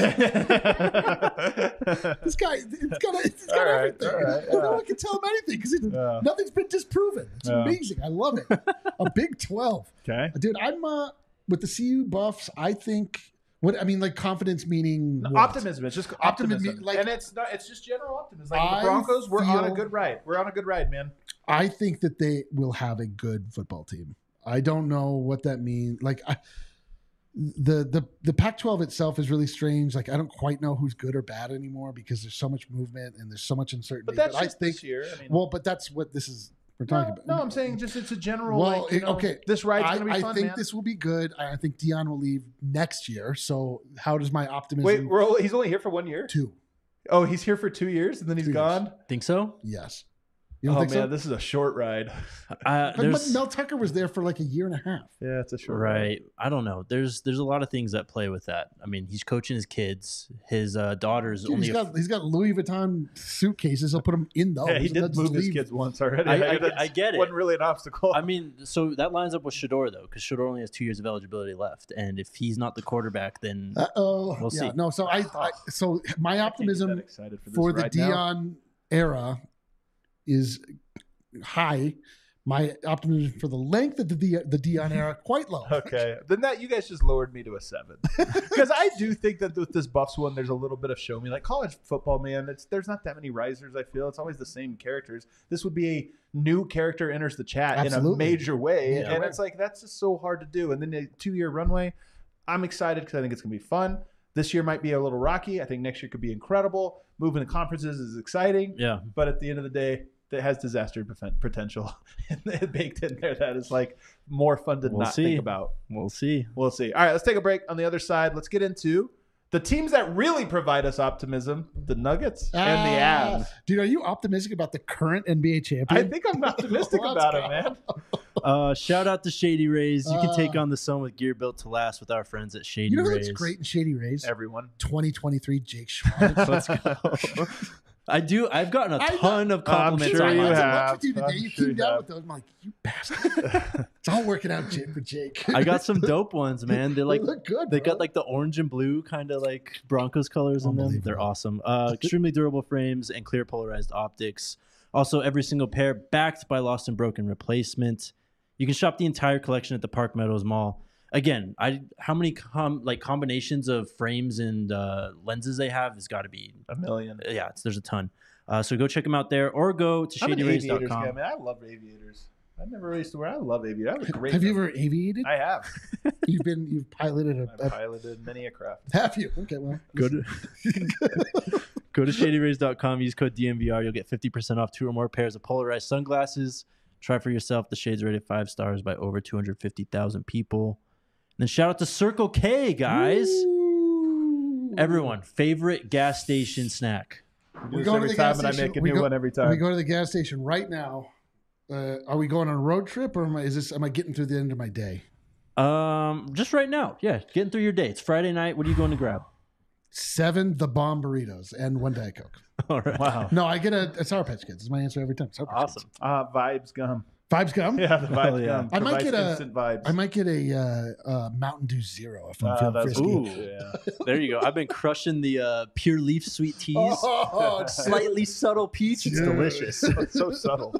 This guy, it's got, it's got All right, everything. all right, And no yeah. one can tell him anything because Yeah. nothing's been disproven. It's Yeah. amazing. I love it. A Big twelve. Okay. Dude, I'm uh, with the C U Buffs. I think, what I mean, like confidence meaning what? Optimism. It's just Optimism, optimism. like- and it's not. It's just general optimism. Like I the Broncos, we're on a feel- good ride. We're on a good ride, man. I think that they will have a good football team. I don't know what that means. Like I, the the the Pac twelve itself is really strange. Like I don't quite know who's good or bad anymore because there's so much movement and there's so much uncertainty. But that's I just think this year. I mean, well, but that's what this is we're talking no, about. no, I'm saying just it's a general. Well, like, you it- know, okay. This ride's I, gonna be I fun, think man. this will be good. I I think Dion will leave next year. So how does my optimism? Wait, we're only, he's only here for one year. two. Oh, he's here for two years and then he's Two years. gone. Think so? Yes. You don't Oh think man, so? this is a short ride. Uh, But there's Mel Tucker was there for like a year and a half. Yeah, it's a short ride. right. I don't know. There's there's a lot of things that play with that. I mean, he's coaching his kids. His uh, daughter's Dude, only. he's a got he's got Louis Vuitton suitcases. He'll put them in those. Yeah, he and did they'll just move his leave. kids once already. I- I- That's- I get it. Wasn't really an obstacle. I mean, so that lines up with Shador though, because Shador only has two years of eligibility left, and if he's not the quarterback, then Uh oh. We'll yeah, see. No, so I, I so my I can't get that optimism excited for, this for the ride now. Dion era is high. My optimism for the length of the Di- the Dion era quite low. Okay, then that you guys just lowered me to a seven because I do think that with this Buffs one, there's a little bit of show me. Like college football, man, it's there's not that many risers. I feel it's always the same characters. This would be a new character enters the chat in a Absolutely. major way, Yeah. and it's like that's just so hard to do. And then a two year runway, I'm excited because I think it's gonna be fun. This year might be a little rocky. I think next year could be incredible. Moving to conferences is exciting, yeah. but at the end of the day, it has disaster poten- potential baked in there. That is like more fun to We'll not see. think about. We'll see. We'll see. All right, let's take a break. On the other side, let's get into The teams that really provide us optimism, the Nuggets and the Ah, Avs. Dude, are you optimistic about the current N B A I champion? think I'm optimistic Let's about go. it, man. Uh, shout out to Shady Rays. You can take Uh, on the sun with gear built to last with our friends at Shady You know who Rays. looks great in Shady Rays? Everyone. twenty twenty-three Jake Schwartz. Let's go. I do. I've gotten a I know. ton of I'm compliments. sure on you I mine. watched have. with you today. I'm You sure came you down have. with those. I'm like, you bastard. It's all working out Jake for Jake. I got some dope ones, man. They're like they look good. they bro. got like the orange and blue kind of like Broncos colors in them. Unbelievable. They're awesome. Uh, extremely durable frames and clear polarized optics. Also, every single pair backed by Lost and Broken replacement. You can shop the entire collection at the Park Meadows Mall. Again, I how many com- like combinations of frames and uh, lenses they have has got to be A million. yeah. It's, there's a ton. Uh, so go check them out there, or go to I'm an shady rays dot aviators guy, com. man. I love aviators. I never really used to wear. I love aviators. I have a great. Have you memory. ever aviated? I have. You've been you've piloted a, I've a piloted many a craft. have you? Okay, well Go to go to shady rays dot com. Use code D M V R. You'll get fifty percent off two or more pairs of polarized sunglasses. Try for yourself. The shades rated five stars by over two hundred fifty thousand people. And then shout out to Circle K, guys. Ooh. Everyone, favorite gas station snack. We do We're this going to every the time, gas and I station. make a We new go- one every We time. go to the gas station right now. Uh, are we going on a road trip, or am I? Is this? Am I getting through the end of my day? Um, just right now, yeah, getting through your day. It's Friday night. What are you going to grab? Seven the bomb burritos and one Diet Coke. All right, Wow. No, I get a, a Sour Patch Kids. It's my answer every time. Sour Patch awesome. Uh, vibes gum. Kids. Vibes gum. Yeah, the Hell vibes yeah. gum. I might Provides get a- instant vibes. I might get a uh, uh, Mountain Dew Zero if I'm Uh, feeling that's frisky. Ooh. yeah. There you go. I've been crushing the uh, pure leaf sweet teas. Oh, it's Slightly subtle peach. It's Dude. delicious. It's so subtle.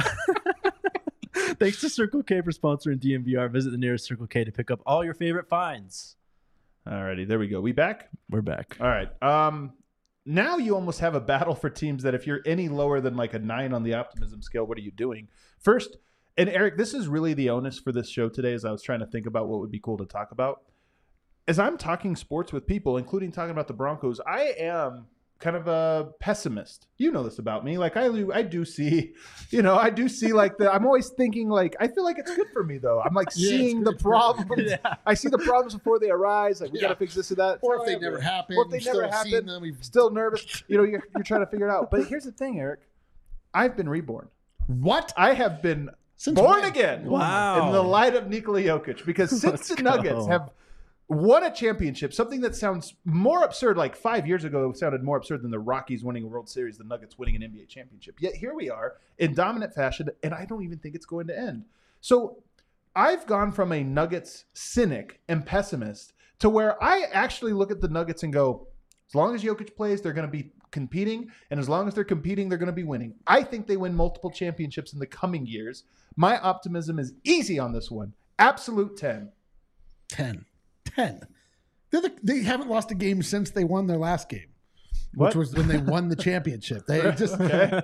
Thanks to Circle K for sponsoring D M V R. Visit the nearest Circle K to pick up all your favorite finds. Alrighty, there we go. We back? We're back. All right. Um, now you almost have a battle for teams that if you're any lower than like a nine on the optimism scale, what are you doing? First, and Eric, this is really the onus for this show today as I was trying to think about what would be cool to talk about. As I'm talking sports with people, including talking about the Broncos, I am kind of a pessimist. You know this about me. Like I do, I do see, you know, I do see like the, I'm always thinking like, I feel like it's good for me though. I'm like Yeah, it's seeing good the for- problems. I see the problems before they arise. Like we Yeah. got to fix this or that. Or if So they whatever. never happen, Or if they we've never still seen happen, them. We've still nervous. You know, you're, you're trying to figure it out. But here's the thing, Eric. I've been reborn. what? I have been Since born when? again. Wow. In the light of Nikola Jokic. Because since Let's the go. Nuggets have won a championship, something that sounds more absurd, like five years ago, sounded more absurd than the Rockies winning a World Series, the Nuggets winning an N B A championship. Yet here we are in dominant fashion, and I don't even think it's going to end. So I've gone from a Nuggets cynic and pessimist to where I actually look at the Nuggets and go, as long as Jokic plays, they're going to be competing. And as long as they're competing, they're going to be winning. I think they win multiple championships in the coming years. My optimism is easy on this one. Absolute ten. ten. ten. They're the, they haven't lost a game since they won their last game, What? which was when they won the championship. They just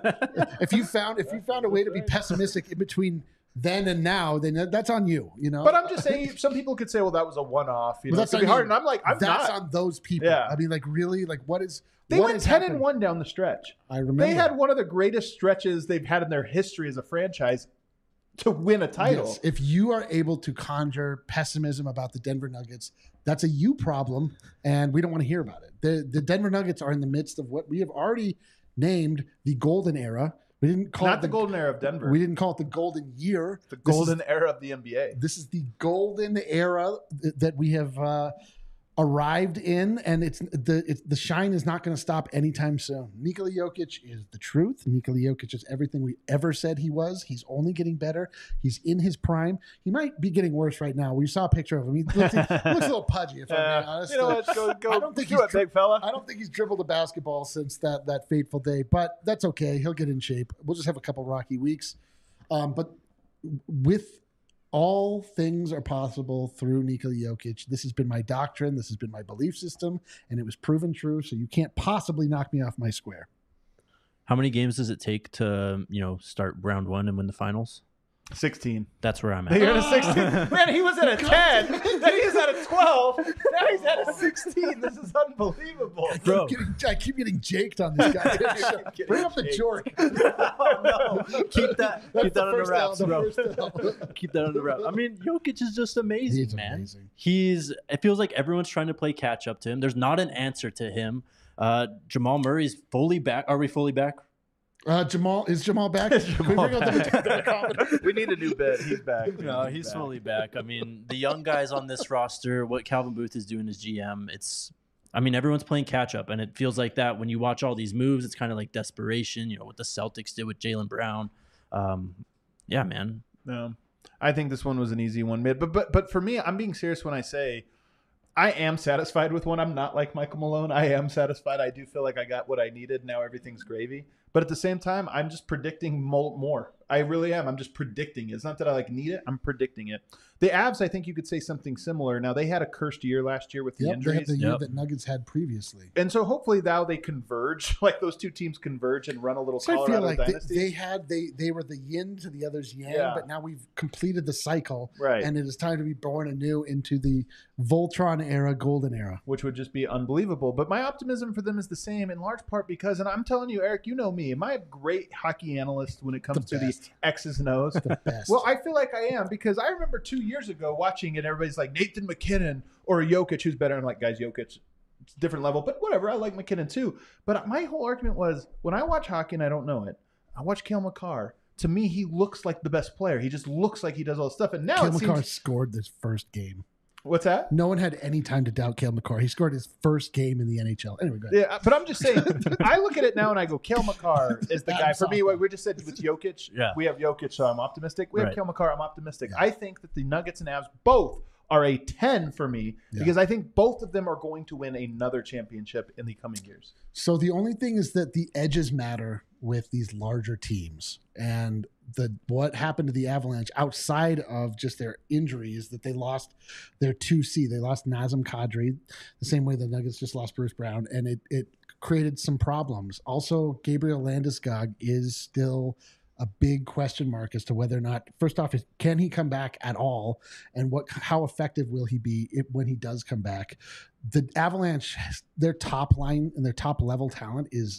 if you found if you found a way to be pessimistic in between then and now, then that's on you. You know. But I'm just saying, some people could say, well, that was a one-off. You know, Well, it's that's going to be on hard. you. And I'm like, I'm that's not. on those people. Yeah. I mean, like really, like what is They what went is ten happening? and one down the stretch. I remember They had one of the greatest stretches they've had in their history as a franchise to win a title. Yes. If you are able to conjure pessimism about the Denver Nuggets, that's a you problem, and we don't want to hear about it. The the Denver Nuggets are in the midst of what we have already named the golden era. We didn't call Not it the golden era of Denver. We didn't call it the golden year. the This is- golden era of the N B A. This is the golden era th- that we have uh, arrived in, and it's the it's, the shine is not going to stop anytime soon. Nikola Jokic is the truth. Nikola Jokic is everything we ever said he was. He's only getting better. He's in his prime. He might be getting worse right now. We saw a picture of him. He looks, he looks a little pudgy, if I'm being Uh, honest. you know what? Go, go, I don't think do he's it, tri- big fella. I don't think he's dribbled a basketball since that that fateful day, but that's okay. He'll get in shape. We'll just have a couple rocky weeks. Um, but with all things are possible through Nikola Jokic. This has been my doctrine. This has been my belief system, and it was proven true. So you can't possibly knock me off my square. How many games does it take to, you know, start round one and win the finals? sixteen. That's where I'm You're at. at a sixteen. Man, he was at a ten. Then he's at a twelve. Now he's at a sixteen. This is unbelievable. Bro. I keep getting, I keep getting jaked on this guy. Getting Bring up the jaked. jork. Oh, no. Keep that, That's keep the that under first wraps, L, the bro. first L. Keep that under wraps. I mean, Jokic is just amazing, He's man. amazing. He's. It feels like everyone's trying to play catch up to him. There's not an answer to him. Uh, Jamal Murray's fully back. Are we fully back? Uh, Jamal is Jamal back? Is Can Jamal we bring out the back? Medulla comedy? We need a new bed. He's back. No, he's back. fully back. I mean, the young guys on this roster, what Calvin Booth is doing as G M, it's. I mean, everyone's playing catch up, and it feels like that when you watch all these moves. It's kind of like desperation. You know what the Celtics did with Jaylen Brown. Um, yeah, man. No, I think this one was an easy one, mid. But but but for me, I'm being serious when I say I am satisfied with one. I'm not like Michael Malone. I am satisfied. I do feel like I got what I needed. Now everything's gravy. But at the same time, I'm just predicting mo- more. I really am. I'm just predicting it. It's not that I like need it. I'm predicting it. The Avs, I think you could say something similar. Now they had a cursed year last year with the Yep, they injuries. had the year Yep. that Nuggets had previously. And so hopefully now they converge, like those two teams converge and run a little So I Colorado feel like they, dynasty. they had they they were the yin to the other's yang, Yeah. but now we've completed the cycle, Right. and it is time to be born anew into the Voltron era, golden era. Which would just be unbelievable. But my optimism for them is the same in large part because, and I'm telling you, Eric, you know me, am I a great hockey analyst when it comes The to best. the X's and O's? The best. Well, I feel like I am because I remember two years ago watching it, everybody's like Nathan McKinnon or Jokic, who's better. I'm like, guys, Jokic, it's a different level, but whatever. I like McKinnon too. But my whole argument was when I watch hockey and I don't know it, I watch Cale Makar. To me, he looks like the best player. He just looks like he does all this stuff. And now Cale it McCarr seems, scored this first game. what's that? No one had any time to doubt Cale McCarr. He scored his first game in the N H L. Anyway, go ahead. Yeah, but I'm just saying. I look at it now and I go, Cale Makar is the That guy and for me. softball. What we just said with Jokic, Yeah. we have Jokic, so I'm optimistic. We have Right. Cale Makar, I'm optimistic. Yeah. I think that the Nuggets and Avs both are a ten for me Yeah. because I think both of them are going to win another championship in the coming years. So the only thing is that the edges matter with these larger teams, and the what happened to the Avalanche outside of just their injuries that they lost their two C. They lost Nazem Kadri the same way the Nuggets just lost Bruce Brown, and it it created some problems. Also, Gabriel Landeskog is still a big question mark as to whether or not, first off, is can he come back at all, and what how effective will he be if, when he does come back? The Avalanche, their top line and their top level talent is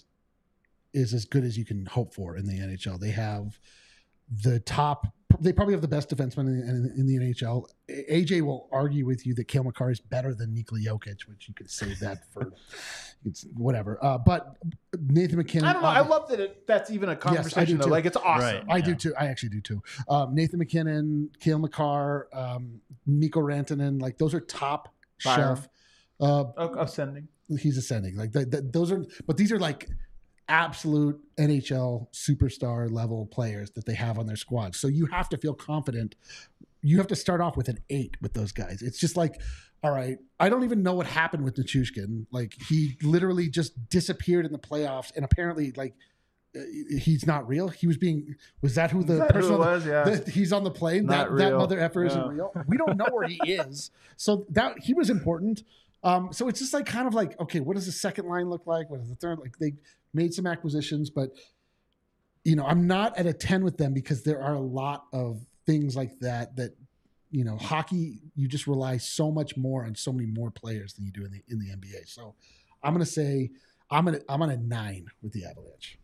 is as good as you can hope for in the N H L. They have the top. They probably have the best defenseman in, in, in the N H L. A J will argue with you that Cale Makar is better than Nikola Jokic, which you could save that for it's whatever. Uh, but Nathan McKinnon. I don't know. I love that it, that's even a conversation, though. too. Like, it's awesome. Right. I do Yeah. too. I actually do too. Um, Nathan McKinnon, Cale Makar, um, Mikko Rantanen, like those are top Byron. shelf. Uh, Oh, ascending. he's ascending. Like the, the, those are, but these are like absolute N H L superstar level players that they have on their squad. So you have to feel confident. You have to start off with an eight with those guys. It's just like, all right, I don't even know what happened with Nichushkin. Like he literally just disappeared in the playoffs, and apparently, like uh, he's not real. He was being. Was that who the Is that who person it was? Yeah. that he's on the plane? Not That that real. mother effer isn't No. real. We don't know where he is. So that he was important. Um, so it's just like kind of like, okay, what does the second line look like? What is the third? Like they made some acquisitions, but you know, I'm not at a ten with them because there are a lot of things like that that, you know, hockey, you just rely so much more on so many more players than you do in the in the N B A. So I'm gonna say I'm gonna I'm on a nine with the Avalanche.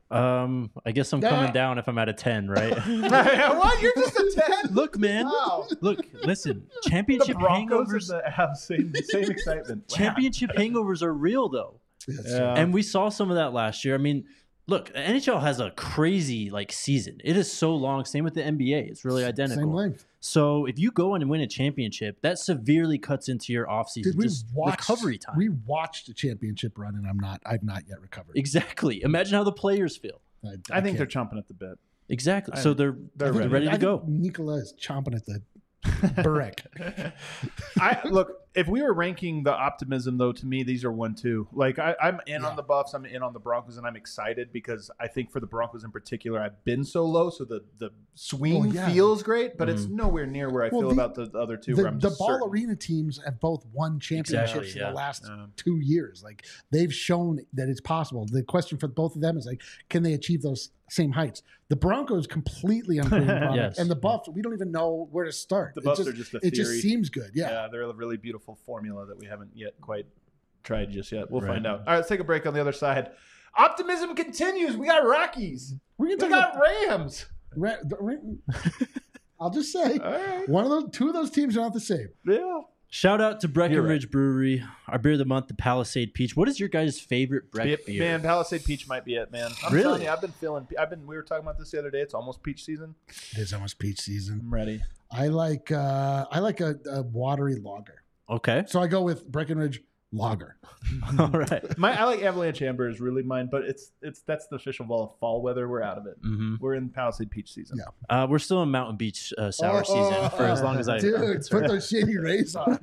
Um, I guess I'm Yeah. coming down if I'm at a ten, right? What? You're just a ten? Look, man. Wow. Look, listen. The Championship Broncos hangovers. and the have same same excitement. Wow. Championship hangovers are real, though. Yes, Yeah. And we saw some of that last year. I mean, look, the N H L has a crazy like season. It is so long. Same with the N B A. It's really identical. Same length. So if you go in and win a championship, that severely cuts into your offseason Did we just watch recovery time. We watched a championship run, and I'm not. I've not yet recovered. Exactly. Imagine how the players feel. I, I think they're can't. chomping at the bit. Exactly. I- so they're they're they're ready. ready, I to go. think Nikola is chomping at the Burek. I look. if we were ranking the optimism, though, to me, these are one, two. Like, I, I'm in Yeah. on the Buffs. I'm in on the Broncos, and I'm excited because I think for the Broncos in particular, I've been so low, so the, the swing Well, yeah. feels great, but it's Mm. nowhere near where I Well, feel the- about the, the other two. The, where I'm the just ball certain. arena teams have both won championships Exactly, in yeah. the last Yeah. two years. Like they've shown that it's possible. The question for both of them is like, can they achieve those same heights? The Broncos completely unproven product, Yes. and the Buffs, we don't even know where to start. The It Buffs just- are just a It just theory. seems good. Yeah. Yeah, they're a really beautiful formula that we haven't yet quite tried just yet. We'll Right. find out. All right, let's take a break on the other side. Optimism continues. We got Rockies. We're We gonna talk got Rams. about, Ra- the Ra- I'll just say All right. one of those, two of those teams are not the same. Yeah. Shout out to You're right. Breckenridge Brewery, our beer of the month, the Palisade Peach. What is your guys' favorite Breck Yeah, beer? Man, Palisade Peach might be it, man. I'm Really? telling you, I've been feeling. I've been. We were talking about this the other day. It's almost peach season. It is almost peach season. I'm ready. I like uh, I like a, a watery lager, Okay. so I go with Breckenridge Lager. All right. My I like Avalanche Amber is really mine, but it's it's that's the official fall fall weather. We're out of it. hmm We're in Palisade Peach season. Yeah. Uh, we're still in Mountain Beach uh, sour Oh, season for as long as I. Dude, put those shady rays on.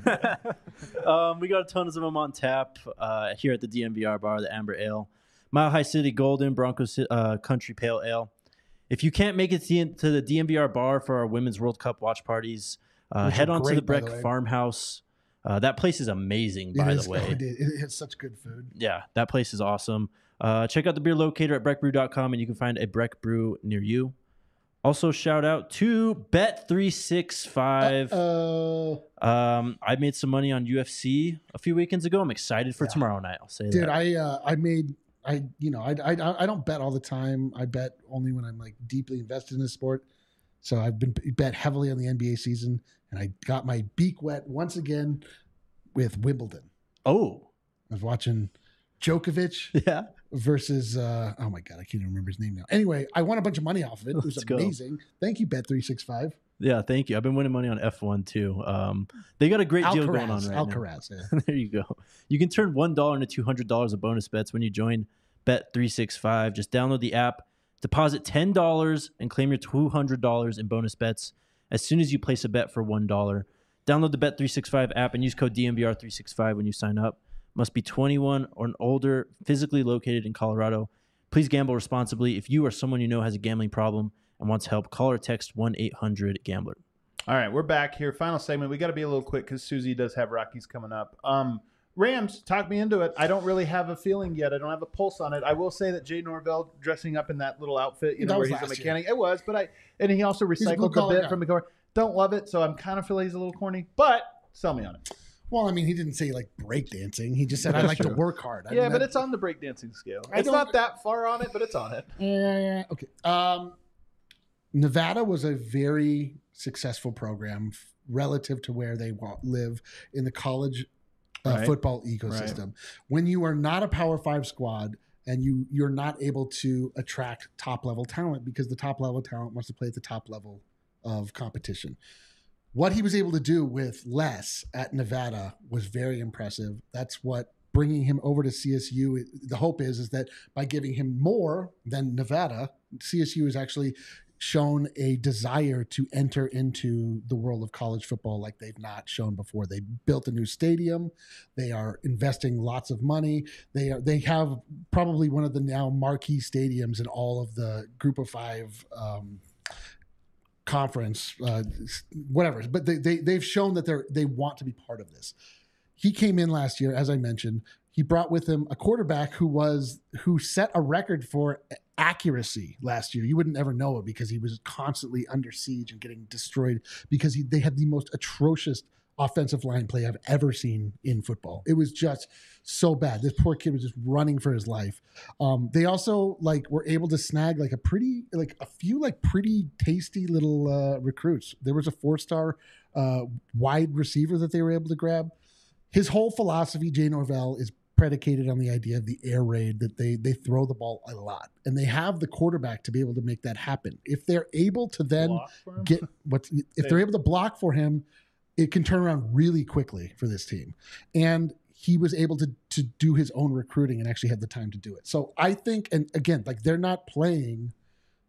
um, we got tons of them on tap uh, here at the D M V R bar, the Amber Ale, Mile High City Golden, Broncos uh, Country Pale Ale. If you can't make it to to the D M V R bar for our Women's World Cup watch parties, uh, Which head are on to great, the by the Breck way. Farmhouse. Uh, that place is amazing, by It the is- way. oh, it, is. it has such good food. Yeah, that place is awesome. Uh, check out the beer locator at breck brew dot com and you can find a Breck Brew near you. Also, shout out to Bet three sixty-five. Uh, Um, I made some money on U F C a few weekends ago. I'm excited for Yeah. tomorrow night. I'll say dude, that. I uh, I made I you know I, I I don't bet all the time. I bet only when I'm like deeply invested in the sport. So I've been bet heavily on the N B A season, and I got my beak wet once again with Wimbledon. Oh, I was watching Djokovic yeah. versus uh, oh my god, I can't even remember his name now. Anyway, I won a bunch of money off of it. It was Let's go. amazing. Thank you, Bet three sixty-five. Yeah, thank you. I've been winning money on F one too. Um, they got a great deal going on Alcaraz, right now. Alcaraz. Yeah. There you go. You can turn one dollar into two hundred dollars of bonus bets when you join Bet three sixty-five. Just download the app, deposit ten dollars, and claim your two hundred dollars in bonus bets as soon as you place a bet for one dollar. Download the Bet three sixty-five app and use code D M V R three sixty-five when you sign up. Must be twenty-one or older, physically located in Colorado. Please gamble responsibly. If you or someone you know has a gambling problem and wants help, call or text one eight hundred gambler. All right, we're back here. Final segment. We got to be a little quick because Susie does have Rockies coming up. Um, Rams, talk me into it. I don't really have a feeling yet. I don't have a pulse on it. I will say that Jay Norvell dressing up in that little outfit, you That know, where was he's a last year. mechanic. It was, but I and he also a recycled the blue-collar bit guy. from the car. Don't love it, so I'm kind of feeling he's a little corny, but sell me on it. Well, I mean, he didn't say like breakdancing. He just said I That's like to true. work hard. I Yeah, mean, but that- it's on the breakdancing scale. I It's don't- not that far on it, but it's on it. Uh, okay. Um, Nevada was a very successful program f- relative to where they wa- live in the college uh, Right. football ecosystem. When you are not a Power Five squad and you you're not able to attract top level talent because the top level talent wants to play at the top level of competition. What he was able to do with less at Nevada was very impressive. That's what bringing him over to C S U. The hope is is that by giving him more than Nevada, C S U has actually shown a desire to enter into the world of college football like they've not shown before. They built a new stadium. They are investing lots of money. They are they have probably one of the now marquee stadiums in all of the Group of Five um, conference, uh, whatever. But they, they they've shown that they're they want to be part of this. He came in last year, as I mentioned. He brought with him a quarterback who was who set a record for accuracy last year. You wouldn't ever know it because he was constantly under siege and getting destroyed because he, they had the most atrocious offensive line play I've ever seen in football. It was just so bad. This poor kid was just running for his life. Um, they also like were able to snag like a pretty like a few like pretty tasty little uh, recruits. There was a four-star uh, wide receiver that they were able to grab. His whole philosophy, Jay Norvell, is predicated on the idea of the air raid, that they they throw the ball a lot and they have the quarterback to be able to make that happen. If they're able to then Block for him? get what if they're able to block for him, it can turn around really quickly for this team. And he was able to to do his own recruiting and actually had the time to do it. So I think, and again, like they're not playing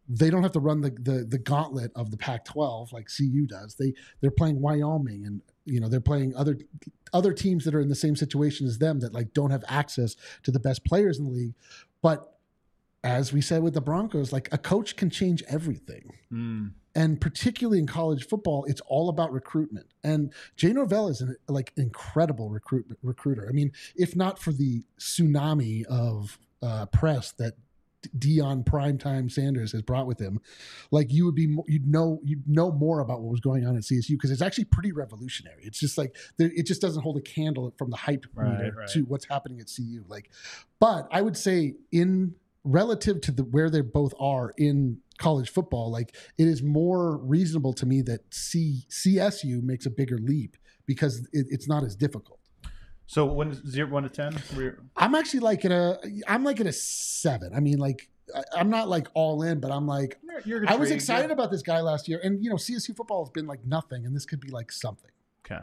they don't have to run the, the the gauntlet of the Pac twelve like C U does. They they're playing Wyoming, and you know they're playing other other teams that are in the same situation as them that like don't have access to the best players in the league. But as we said with the Broncos, like a coach can change everything. Mm. And particularly in college football, it's all about recruitment. And Jay Norvell is an like incredible recruit, recruiter. I mean, if not for the tsunami of uh, press that Deion Primetime Sanders has brought with him, like you would be, you'd know, you'd know more about what was going on at C S U because it's actually pretty revolutionary. It's just like it just doesn't hold a candle from the hype Right, meter right. to what's happening at C U. Like, but I would say in relative to the where they both are in college football, like it is more reasonable to me that C, CSU makes a bigger leap because it, it's not as difficult. So when zero one to ten, we're, I'm actually like at a I'm like at a seven. I mean, like I, I'm not like all in, but I'm like you're, you're I was intrigued, excited yeah. about this guy last year, and you know, C S U football has been like nothing, and this could be like something. Okay.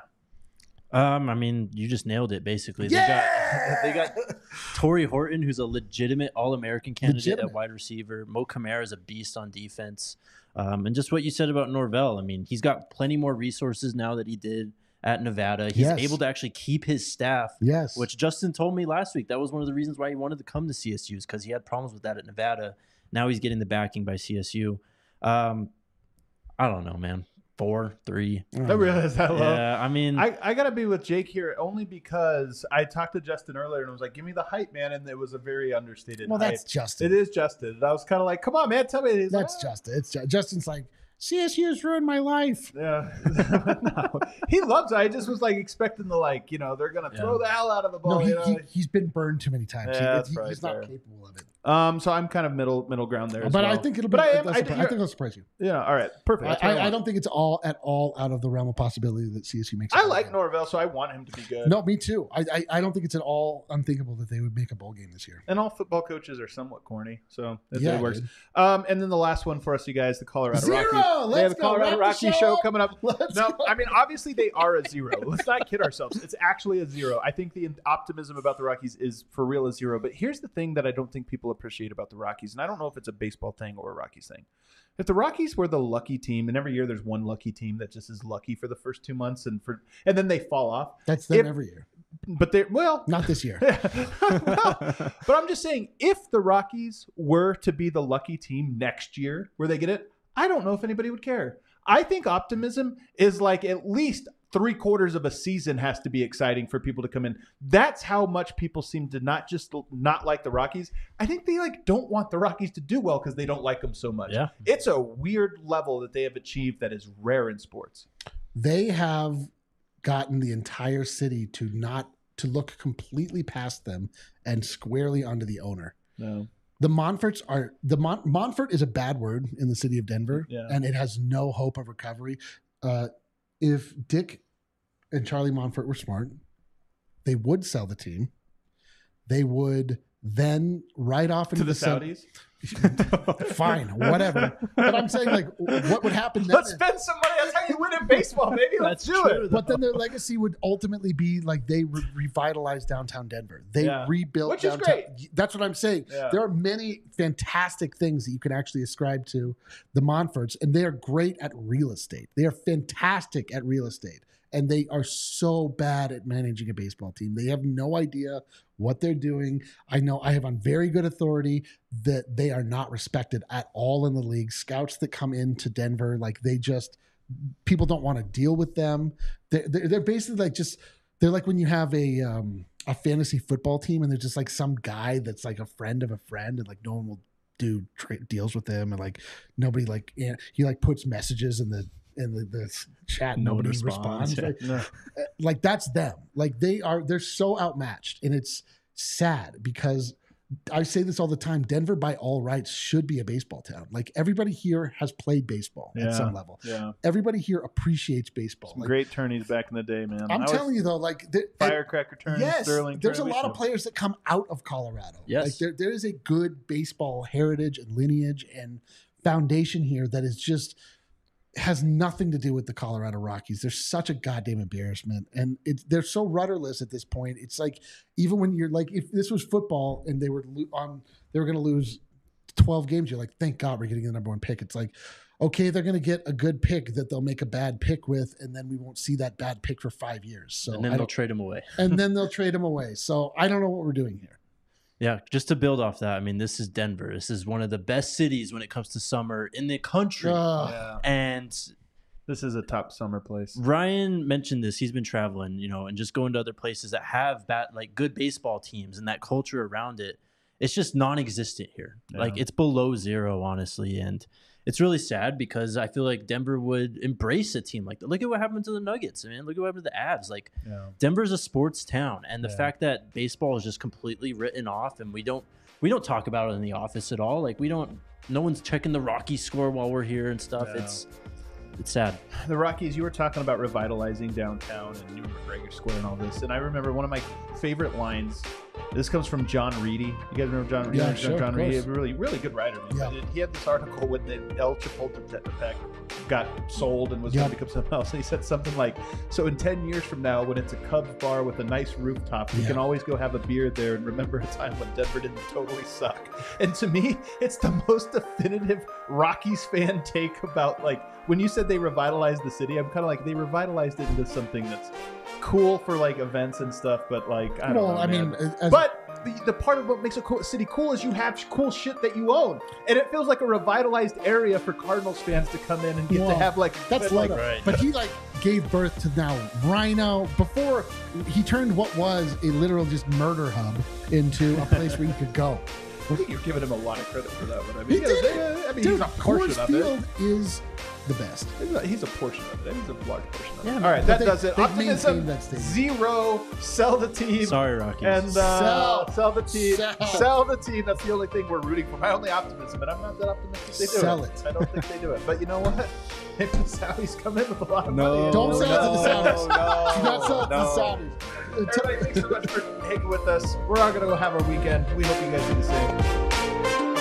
Um, I mean, you just nailed it. Basically, Yeah! they got they got Torrey Horton, who's a legitimate All-American candidate Legitimate. at wide receiver. Mo Kamara is a beast on defense, um, and just what you said about Norvell. I mean, he's got plenty more resources now that he did at Nevada. He's Yes. able to actually keep his staff. Yes, Which Justin told me last week. That was one of the reasons why he wanted to come to C S U is because he had problems with that at Nevada. Now he's getting the backing by C S U. Um, I don't know, man. Four, three. Oh, I realize that low. Yeah, I mean, I, I gotta be with Jake here only because I talked to Justin earlier and I was like, "Give me the hype, man," and it was a very understated. well, that's hype. Justin. It is Justin. And I was kind of like, "Come on, man, tell me." He's That's like, "Ah." Justin. It's Ju- Justin's like C S U's ruined my life. Yeah, no, he loves it. I just was like expecting the like, you know, they're gonna throw Yeah. the hell out of the ball. No, he, you know? he, he's been burned too many times. Yeah, He- that's he- probably he's not fair. capable of it. Um, so I'm kind of middle middle ground there. As But I well. think it'll be. But I am. it'll I, surpri- I you're- think it'll surprise you. yeah. All right. Perfect. I, That's what I, I want. don't think it's all at all out of the realm of possibility that C S U makes. a I bowl like game. Norvell, so I want him to be good. No, me too. I, I I don't think it's at all unthinkable that they would make a bowl game this year. And all football coaches are somewhat corny, so it, Yeah, it works. dude. Um, and then the last one for us, you guys, the Colorado Zero! Rockies. They have Let's the go. Colorado Wrap the Rocky show show up. coming up. Let's No, go. I mean obviously they are a zero. Let's not kid ourselves. It's actually a zero. I think the optimism about the Rockies is for real a zero. But here's the thing that I don't think people appreciate about the Rockies, and I don't know if it's a baseball thing or a Rockies thing. If the Rockies were the lucky team, and every year there's one lucky team that just is lucky for the first two months, and for and then they fall off. That's them If- every year. But they well, Not this year. well, but I'm just saying, if the Rockies were to be the lucky team next year, where they get it, I don't know if anybody would care. I think optimism is like at least three quarters of a season has to be exciting for people to come in. That's how much people seem to not just not like the Rockies. I think they like don't want the Rockies to do well because they don't like them so much. Yeah. It's a weird level that they have achieved that is rare in sports. They have gotten the entire city to not to look completely past them and squarely onto the owner. No. The Monforts are the Mon- Monfort is a bad word in the city of Denver, Yeah. and it has no hope of recovery. Uh, if Dick and Charlie Monfort were smart, they would sell the team. They would then ride off into To the sun- Saudis. Fine, whatever. But I'm saying, like, what would happen then? Let's spend some money. That's how you win in baseball, baby. Let's That's do true, it. But then their legacy would ultimately be like they re- revitalized downtown Denver. They Yeah. rebuilt Which is downtown. great. That's what I'm saying. Yeah. There are many fantastic things that you can actually ascribe to the Monforts, and they are great at real estate. They are fantastic at real estate, and they are so bad at managing a baseball team. They have no idea what they're doing. I know I have on very good authority that they are not respected at all in the league. Scouts that come into Denver, like they just people don't want to deal with them. They're, they're, they're basically like just they're like when you have a um, a fantasy football team and there's just like some guy that's like a friend of a friend and like no one will do tra- deals with him and like nobody like eh, he like puts messages in the in the, the chat and No one nobody responds. responds. Yeah. Like, like that's them. Like they are they're so outmatched and it's sad because I say this all the time. Denver, by all rights, should be a baseball town. Like everybody here has played baseball Yeah. at some level. Yeah. Everybody here appreciates baseball. Some Like, great tourneys back in the day, man. I'm I was- telling you though, like the, Firecracker turn, yes, Sterling. there's a turn, lot of we players that come out of Colorado. Yes. Like there, there is a good baseball heritage and lineage and foundation here that is just has nothing to do with the Colorado Rockies. They're such a goddamn embarrassment, and it's they're so rudderless at this point. It's like even when you're like, if this was football and they were lo- on, they were going to lose twelve games, you're like, thank God we're getting the number one pick. It's like, okay, they're going to get a good pick that they'll make a bad pick with, and then we won't see that bad pick for five years. So and then I they'll don't- trade him away. and then they'll trade him away. So I don't know what we're doing here. Yeah, just to build off that, I mean, this is Denver. This is one of the best cities when it comes to summer in the country. Ugh. Yeah. And This is a top summer place. Ryan mentioned this. He's been traveling, you know, and just going to other places that have bat, like good baseball teams and that culture around it. It's just non-existent here. Yeah. Like it's below zero, honestly, and it's really sad because I feel like Denver would embrace a team like that. Look at what happened to the Nuggets, man. Look at what happened to the Avs. Like Yeah. Denver's a sports town, and the Yeah. fact that baseball is just completely written off, and we don't we don't talk about it in the office at all. Like we don't. No one's checking the Rocky score while we're here and stuff. Yeah. It's it's sad. The Rockies, you were talking about revitalizing downtown and New McGregor Square and all this. And I remember one of my favorite lines. This comes from John Reedy. You guys remember John Reedy? Yeah, John, sure, John of Reedy, course. a really, really good writer. Man. Yeah. But He had this article when the El Chapultepec got sold and was Yeah. going to become something else. And he said something like, so in ten years from now, when it's a Cubs bar with a nice rooftop, we Yeah. can always go have a beer there and remember a time when Denver didn't totally suck. And to me, it's the most definitive Rockies fan take about, like, when you said they revitalized the city, I'm kind of like, they revitalized it into something that's cool for, like, events and stuff, but, like, I don't Well, know, I man. mean, as, But the, the part of what makes a cool city cool is you have cool shit that you own, and it feels like a revitalized area for Cardinals fans to come in and get Well, to have like that's but, like Lodo. right. But he like gave birth to now Rhino. Before he turned what was a literal just murder hub into a place where you could go. I think you're giving him a lot of credit for that one. I He mean, did yeah, I mean, Dude, he's a portion Coors of it. Field is the best. He's a, he's a portion of it. He's a large portion of it. Yeah, All right, but that they- does it. they've Optimism maintained that stadium. zero. Sell the team. Sorry, Rockies. And uh, Sell. sell the team. Sell. Sell the team. That's the only thing we're rooting for. My only optimism, and I'm not that optimistic they do Sell it. it. I don't think they do it. But you know what? If the Saudis come in with a lot of No, money, Don't and- sell it to the Saudis. No, no, Do not sell it to no. the Saudis. Until- Everybody, thanks so much for hanging with us. We're all going to go have our weekend. We hope you guys do the same.